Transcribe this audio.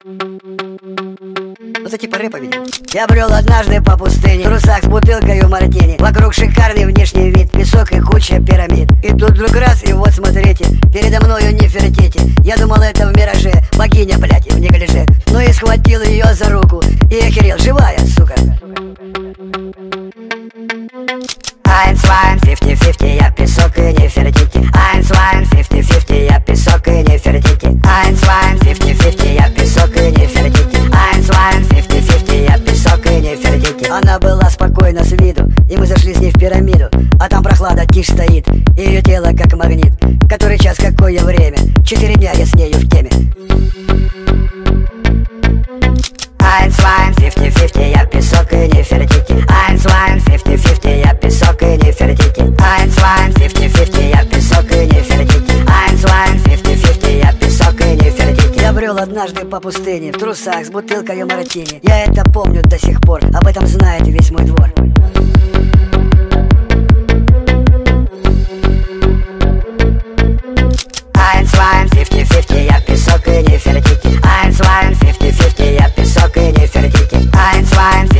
Ну это типа рэпа, видимо. Я брел однажды по пустыне в трусах с бутылкой мартини. Вокруг шикарный внешний вид, песок и куча пирамид. И тут вдруг раз, и вот смотрите, передо мною Нефертити. Я думал, это в мираже богиня, блядь, и в неглиже. Ну и схватил ее за руку и охерел, живая, сука. 1, 2, 50-50, я песок и Нефертити. 1, 2, 50-50, я песок и Нефертити. 1, 2, 50-50, я песок и Нефертити. 1, 2, 50-50, я песок и Нефертити. Она была спокойна с виду, и мы зашли с ней в пирамиду. А там прохлада, тишь стоит, и ее тело как магнит. Который час, какое время, 4 дня я с нею в теме. 1, 2, 50-50, я песок и Нефертити. 1, 2, 50-50, я песок и Нефертити. 1, 2, 50-50, я песок и Нефертити. 1, 2, 50-50, я песок и Нефертити. Я брел однажды по пустыне в трусах с бутылкой мартини. Я это помню до сих пор, об этом знает весь мой двор. 1, 2, 50-50, я песок и Нефертити. 1, 2, 50-50, я песок и Нефертити. 1, 2,